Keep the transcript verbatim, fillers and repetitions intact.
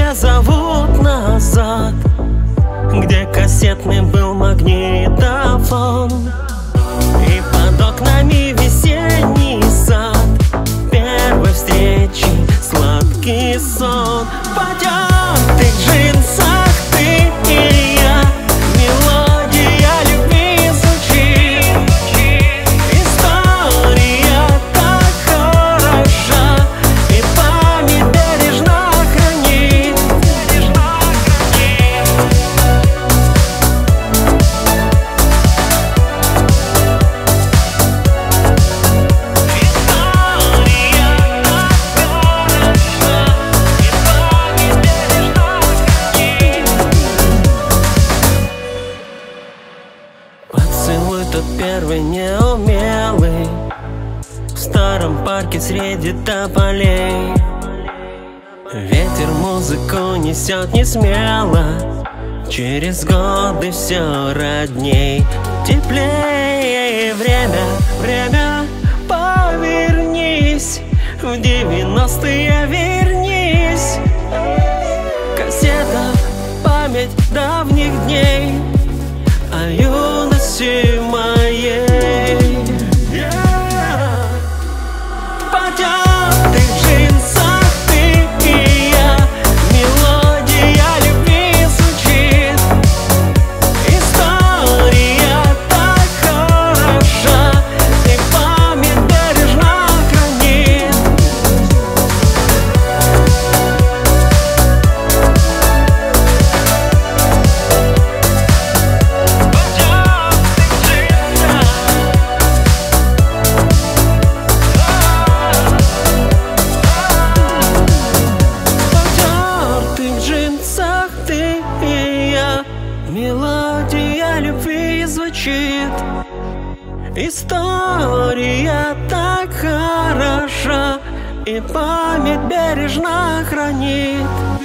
где зовут назад, где кассетный был магнитофон, и под окнами весенний сад, первой встречи сладкий сон. В потертых джинсах ты и я, мелодия любви звучит. История так хороша, и память бережно хранит. Поцелуй тот первый неумелый в старом парке среди тополей. Ветер музыку несет не смело, через годы все родней, теплее. Время, время, повернись, в девяностые вернись. Кассета, память давних дней о юности моей. В потертых джинсах ты и я, мелодия любви звучит. История так хороша, и память бережно хранит. Ты и я, мелодия любви звучит. История так хороша, и память бережно хранит.